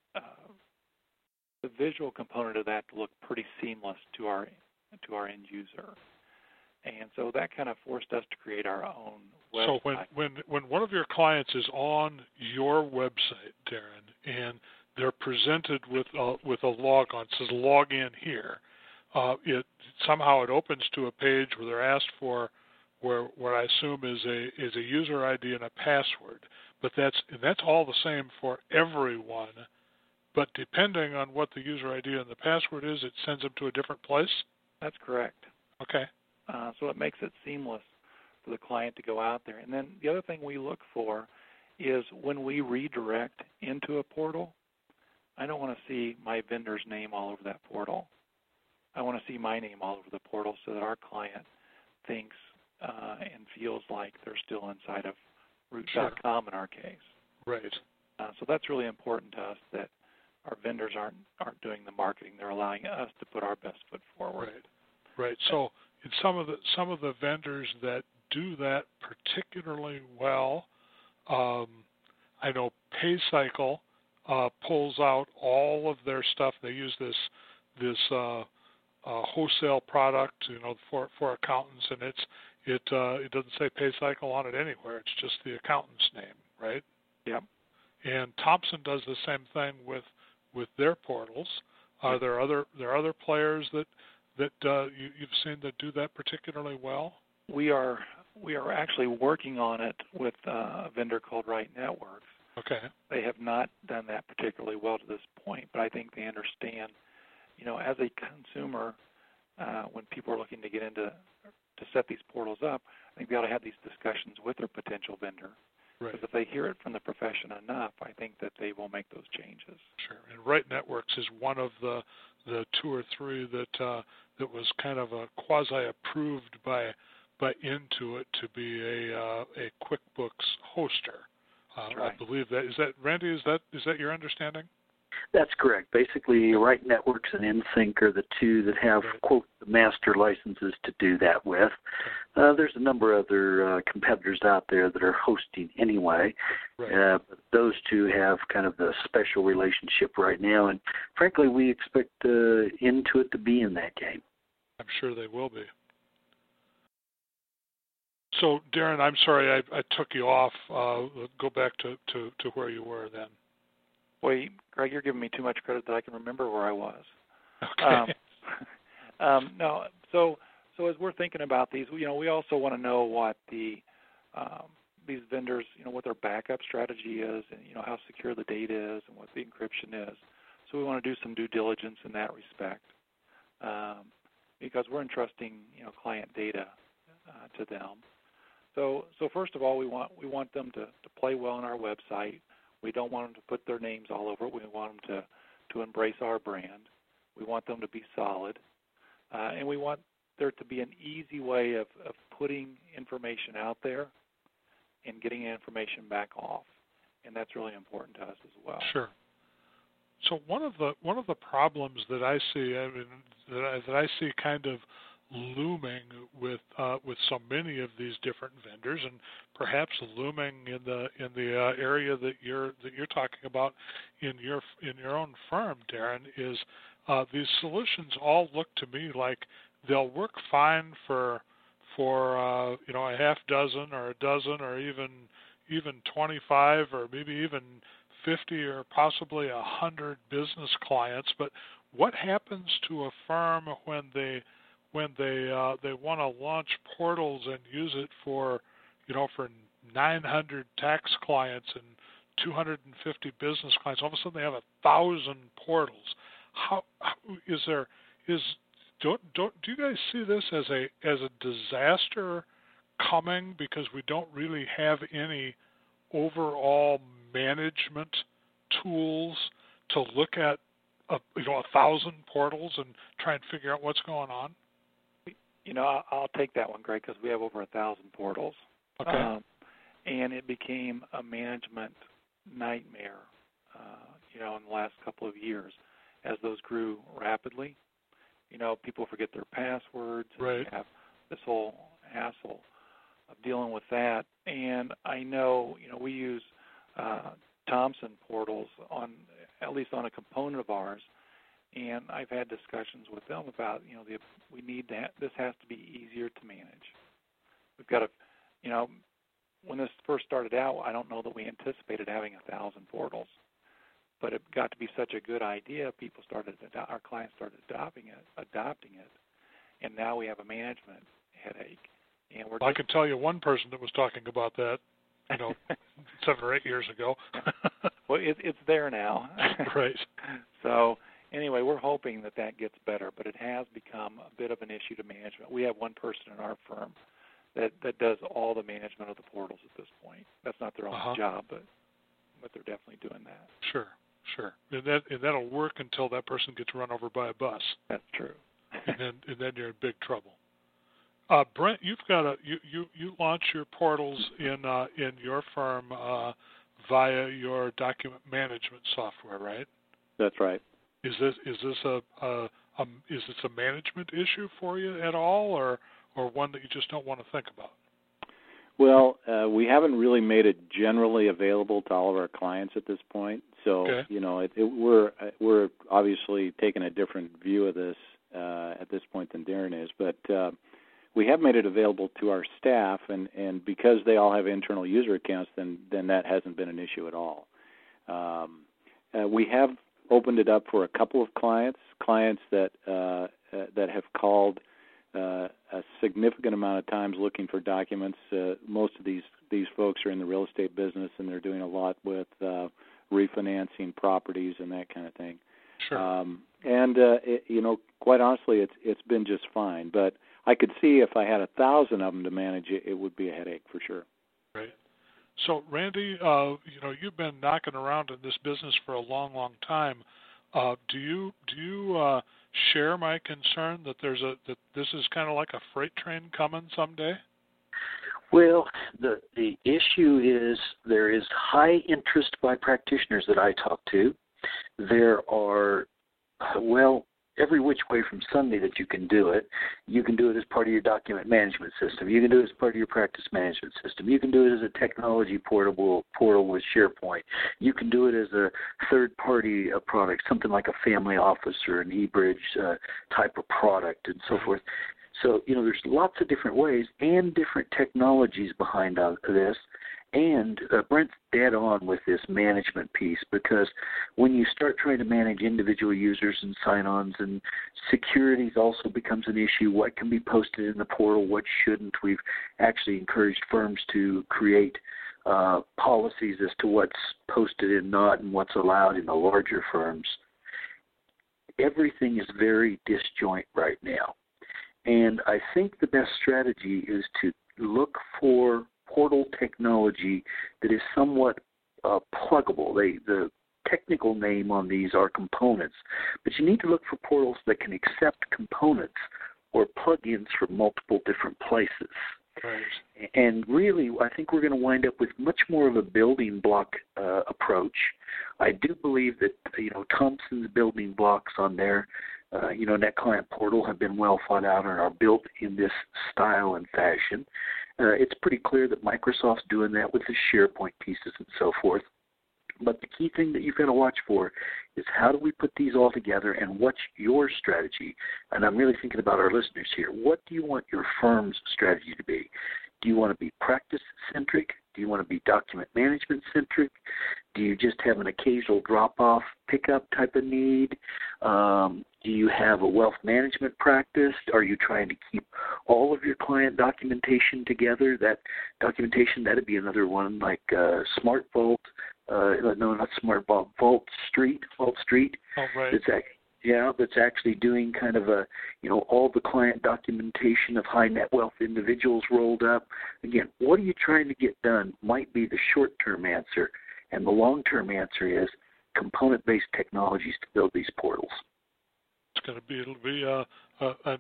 visual component of that to look pretty seamless to our end user. And so that kind of forced us to create our own website. So when one of your clients is on your website, Darren, and they're presented with a log on, it says log in here, it opens to a page where they're asked for what I assume is a user ID and a password. But that's all the same for everyone. But depending on what the user ID and the password is, it sends them to a different place? That's correct. Okay. So it makes it seamless for the client to go out there. And then the other thing we look for is when we redirect into a portal, I don't want to see my vendor's name all over that portal. I want to see my name all over the portal so that our client thinks and feels like they're still inside of Root.com in our case. Right. So that's really important to us, that our vendors aren't doing the marketing. They're allowing us to put our best foot forward. Right. So in some of the vendors that do that particularly well, I know PayCycle pulls out all of their stuff. They use this wholesale product, for accountants, and it doesn't say PayCycle on it anywhere. It's just the accountant's name, right? Yep. And Thomson does the same thing with their portals. Are there other players that you've seen that do that particularly well? We are actually working on it with a vendor called Right Networks. Okay. They have not done that particularly well to this point, but I think they understand, as a consumer, when people are looking to get into to set these portals up, I think they ought to have these discussions with their potential vendor. Right. Because if they hear it from the profession enough, I think that they will make those changes. Sure. And Right Networks is one of the 2 or 3 that was kind of a quasi approved by Intuit to be a QuickBooks hoster. Right. I believe that is that Randy. Is that your understanding? That's correct. Basically, Right Networks and InSync are the 2 that have, quote, the master licenses to do that with. There's a number of other competitors out there that are hosting anyway. Right. But those 2 have kind of the special relationship right now, and frankly, we expect Intuit to be in that game. I'm sure they will be. So, Darren, I'm sorry I took you off. Go back to where you were then. Boy, Greg, you're giving me too much credit that I can remember where I was. Okay. No, so as we're thinking about these, we also want to know what these vendors, what their backup strategy is, and how secure the data is, and what the encryption is. So we want to do some due diligence in that respect, because we're entrusting client data to them. So first of all, we want them to play well on our website. We don't want them to put their names all over it. We want them to embrace our brand. We want them to be solid. And we want there to be an easy way of putting information out there and getting information back off. And that's really important to us as well. Sure. So one of the problems that I see, that I see kind of looming with so many of these different vendors, and perhaps looming in the area that you're talking about in your own firm, Darren, is these solutions all look to me like they'll work fine for a half dozen or a dozen or even 25 or maybe even 50 or possibly 100 business clients. But what happens to a firm when they want to launch portals and use it for 900 tax clients and 250 business clients? All of a sudden they have 1,000 portals. Do you guys see this as a disaster coming because we don't really have any overall management tools to look at 1,000 portals and try and figure out what's going on? I'll take that one, Greg, because we have over 1,000 portals. Okay. And it became a management nightmare, in the last couple of years as those grew rapidly. People forget their passwords. Right. And have this whole hassle of dealing with that. And I know, we use Thomson portals at least on a component of ours. And I've had discussions with them about, this has to be easier to manage. We've got to, when this first started out, I don't know that we anticipated having 1,000 portals, but it got to be such a good idea. Our clients started adopting it, and now we have a management headache. And I can tell you one person that was talking about that, 7 or 8 years ago. Well, it's there now. Right. So anyway, we're hoping that gets better, but it has become a bit of an issue to management. We have one person in our firm that does all the management of the portals at this point. That's not their only job, but they're definitely doing that. Sure. And that'll work until that person gets run over by a bus. That's true. and then you're in big trouble. Brent, you've got you launch your portals in your firm via your document management software, right? That's right. Is this a management issue for you at all, or one that you just don't want to think about? Well, we haven't really made it generally available to all of our clients at this point. So, we're obviously taking a different view of this at this point than Darren is. But we have made it available to our staff, and because they all have internal user accounts, then that hasn't been an issue at all. We have opened it up for a couple of clients that have called a significant amount of times looking for documents. Most of these folks are in the real estate business, and they're doing a lot with refinancing properties and that kind of thing. Sure. Quite honestly, it's been just fine. But I could see if I had 1,000 of them to manage it would be a headache for sure. Right. So, Randy, you've been knocking around in this business for a long, long time. Do you share my concern that that this is kind of like a freight train coming someday? Well, the issue is there is high interest by practitioners that I talk to. There are, every which way from Sunday that you can do it. You can do it as part of your document management system. You can do it as part of your practice management system. You can do it as a technology portal with SharePoint. You can do it as a third-party product, something like a family office or an eBridge type of product and so forth. So, there's lots of different ways and different technologies behind this. And Brent's dead on with this management piece, because when you start trying to manage individual users and sign-ons, and security also becomes an issue. What can be posted in the portal, what shouldn't? We've actually encouraged firms to create policies as to what's posted and not, and what's allowed in the larger firms. Everything is very disjoint right now. And I think the best strategy is to look for portal technology that is somewhat pluggable. The technical name on these are components, but you need to look for portals that can accept components or plugins from multiple different places. Right. And really, I think we're going to wind up with much more of a building block approach. I do believe that Thomson's building blocks on their NetClient portal have been well thought out and are built in this style and fashion. It's pretty clear that Microsoft's doing that with the SharePoint pieces and so forth. But the key thing that you've got to watch for is how do we put these all together, and what's your strategy? And I'm really thinking about our listeners here. What do you want your firm's strategy to be? Do you want to be practice-centric? Do you want to be document management-centric? Do you just have an occasional drop-off pickup type of need? Do you have a wealth management practice? Are you trying to keep all of your client documentation together? That documentation, that'd be another one, like SmartVault. No, not SmartVault. Vault Street. Oh, right. That's actually doing kind of all the client documentation of high net wealth individuals rolled up. Again, what are you trying to get done might be the short-term answer, and the long-term answer is component-based technologies to build these portals. It'll be an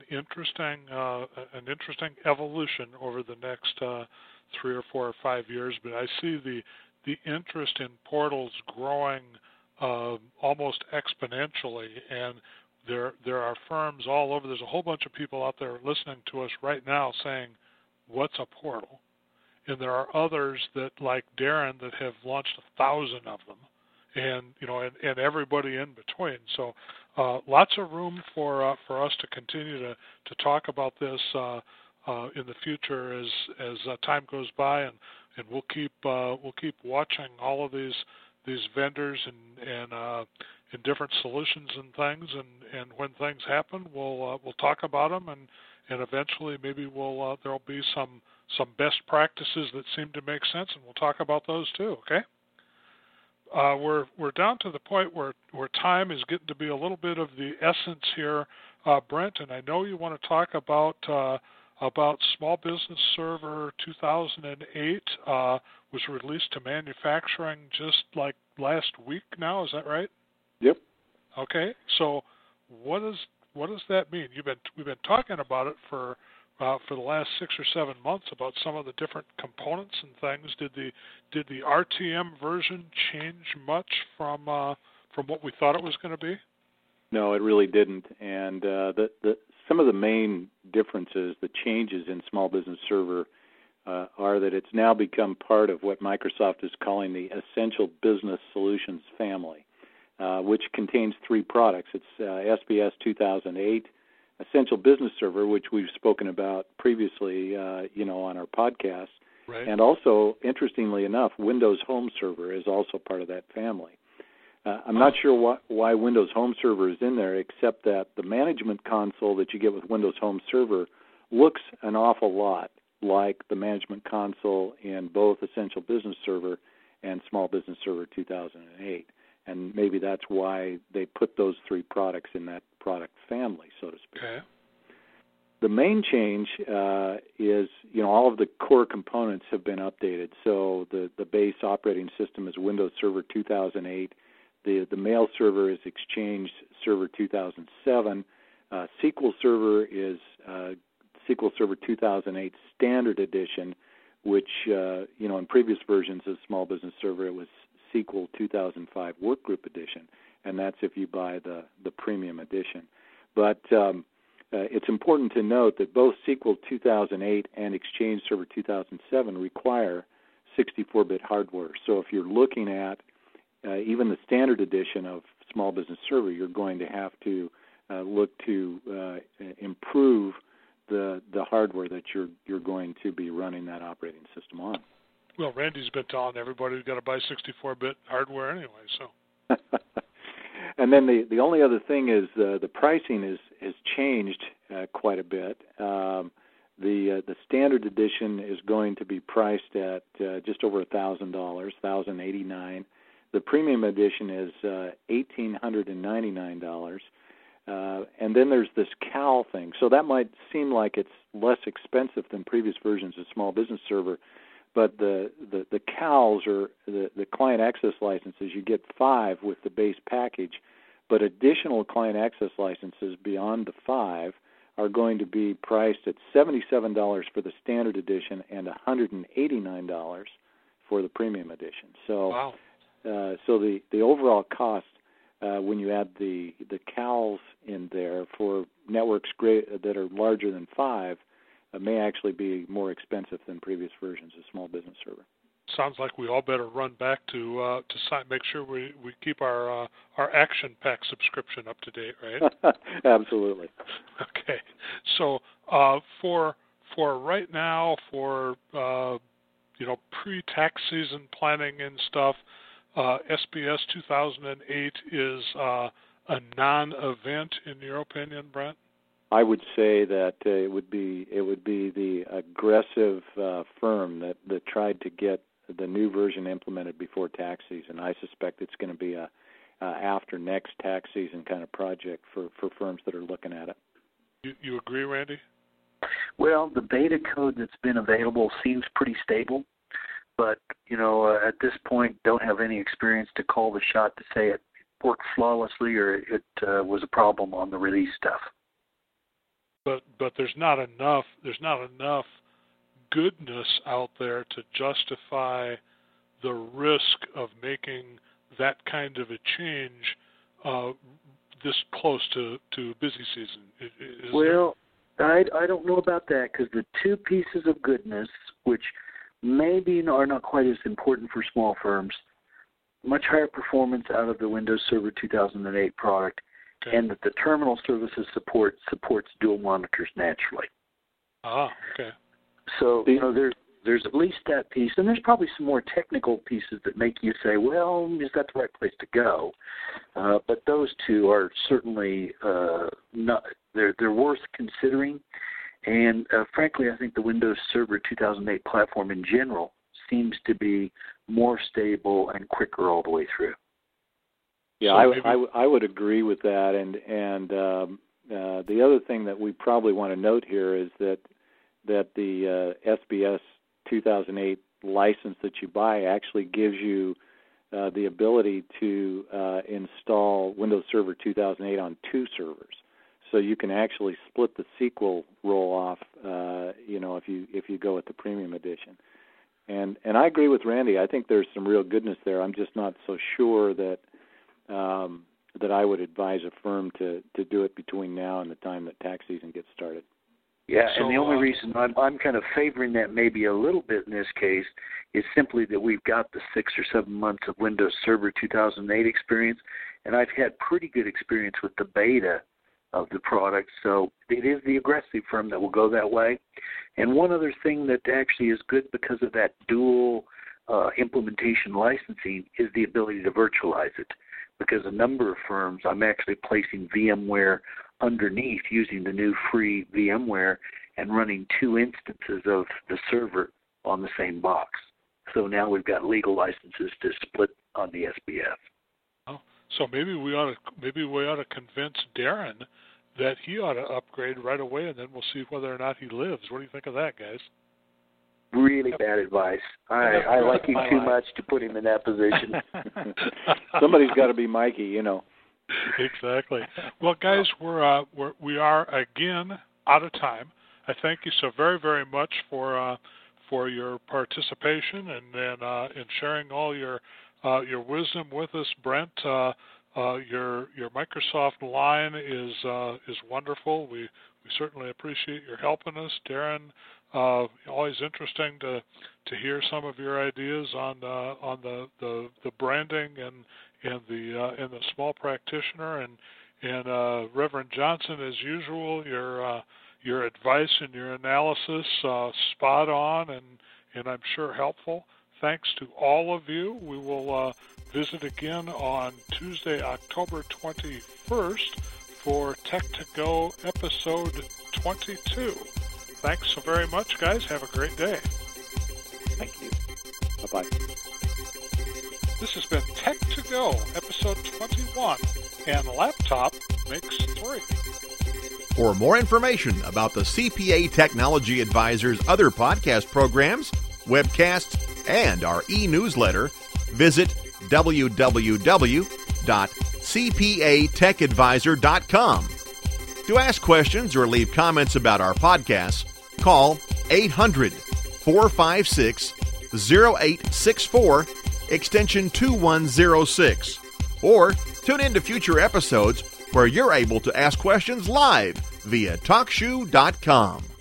interesting evolution over the next 3 or 4 or 5 years. But I see the interest in portals growing almost exponentially, and there are firms all over. There's a whole bunch of people out there listening to us right now saying, "What's a portal?" And there are others that, like Darren, that have launched 1,000 of them, and everybody in between. So lots of room for us to continue to talk about this in the future as time goes by, and we'll keep watching all of these vendors and different solutions and things, and when things happen, we'll talk about them, and eventually maybe there'll be some best practices that seem to make sense, and we'll talk about those too. Okay. We're down to the point where time is getting to be a little bit of the essence here, Brent, and I know you want to talk about about Small Business Server 2008 was released to manufacturing just like last week now. Is that right? Yep. Okay. So what does that mean? We've been talking about it for the last 6 or 7 months about some of the different components and things. Did the RTM version change much from what we thought it was going to be? No, it really didn't. And some of the main differences, the changes in Small Business Server, are that it's now become part of what Microsoft is calling the Essential Business Solutions family, which contains 3 products. It's SBS 2008, Essential Business Server, which we've spoken about previously, on our podcast, right. And also, interestingly enough, Windows Home Server is also part of that family. I'm not sure why Windows Home Server is in there, except that the management console that you get with Windows Home Server looks an awful lot like the management console in both Essential Business Server and Small Business Server 2008. And maybe that's why they put those 3 products in that product family, so to speak. Okay. The main change is, all of the core components have been updated. So the base operating system is Windows Server 2008. The mail server is Exchange Server 2007. SQL Server is SQL Server 2008 Standard Edition, which, in previous versions of Small Business Server, it was SQL 2005 Workgroup Edition, and that's if you buy the premium edition. But it's important to note that both SQL 2008 and Exchange Server 2007 require 64-bit hardware. So if you're looking at even the standard edition of Small Business Server, you're going to have to look to improve the hardware that you're going to be running that operating system on. Well, Randy's been telling everybody we've got to buy 64-bit hardware anyway. So. And then the only other thing is the pricing has changed quite a bit. The standard edition is going to be priced at just over $1,000, $1,089. The premium edition is $1,899. And then there's this CAL thing. So that might seem like it's less expensive than previous versions of Small Business Server, but the CALs, or the client access licenses, you get 5 with the base package, but additional client access licenses beyond the 5 are going to be priced at $77 for the standard edition and $189 for the premium edition. So, wow. So the overall cost, when you add the CALs in there for networks that are larger than 5, may actually be more expensive than previous versions of Small Business Server. Sounds like we all better run back to make sure we keep our Action Pack subscription up to date, right? Absolutely. Okay. So for right now, for pre-tax season planning and stuff, SBS 2008 is a non-event in your opinion, Brent? I would say that it would be the aggressive firm that tried to get the new version implemented before tax season. I suspect it's going to be a after next tax season kind of project for firms that are looking at it. You agree, Randy? Well, the beta code that's been available seems pretty stable, but at this point, don't have any experience to call the shot to say it worked flawlessly or it was a problem on the release stuff. But there's not enough goodness out there to justify the risk of making that kind of a change this close to busy season. Well, I don't know about that, because the 2 pieces of goodness, which maybe are not quite as important for small firms, much higher performance out of the Windows Server 2008 product, okay, and that the terminal services supports dual monitors naturally. Ah, okay. So, there's at least that piece, and there's probably some more technical pieces that make you say, well, is that the right place to go? But those 2 are certainly not. They're worth considering, and frankly, I think the Windows Server 2008 platform in general seems to be more stable and quicker all the way through. Yeah, so I would agree with that, and the other thing that we probably want to note here is that that the SBS 2008 license that you buy actually gives you the ability to install Windows Server 2008 on 2 servers. So you can actually split the SQL roll off, if you go with the premium edition. And I agree with Randy. I think there's some real goodness there. I'm just not so sure that that I would advise a firm to do it between now and the time that tax season gets started. Yeah, and the only reason I'm kind of favoring that maybe a little bit in this case is simply that we've got the 6 or 7 months of Windows Server 2008 experience, and I've had pretty good experience with the beta of the product, so it is the aggressive firm that will go that way. And one other thing that actually is good because of that dual implementation licensing is the ability to virtualize it, because a number of firms, I'm actually placing VMware underneath using the new free VMware and running 2 instances of the server on the same box. So now we've got legal licenses to split on the SBF. Oh, so maybe we ought to convince Darren that he ought to upgrade right away, and then we'll see whether or not he lives. What do you think of that, guys? Really bad advice. I like him too much to put him in that position. Somebody's got to be Mikey, Exactly. Well, guys, we are again out of time. I thank you so very, very much for your participation and in sharing all your wisdom with us, Brent. Your Microsoft line is wonderful. We certainly appreciate your helping us, Darren. Always interesting to hear some of your ideas on the branding and the small practitioner, and Reverend Johnson, as usual, your advice and your analysis spot on and I'm sure helpful. Thanks to all of you. We will visit again on Tuesday, October 21st for Tech to Go episode 22. Thanks so very much, guys. Have a great day. Thank you. Bye-bye. This has been Tech to Go, episode 21, and Laptop Makes 3. For more information about the CPA Technology Advisor's other podcast programs, webcasts, and our e-newsletter, visit www.cpatechadvisor.com. To ask questions or leave comments about our podcasts, call 800-456-0864, extension 2106, or tune in to future episodes where you're able to ask questions live via TalkShoe.com.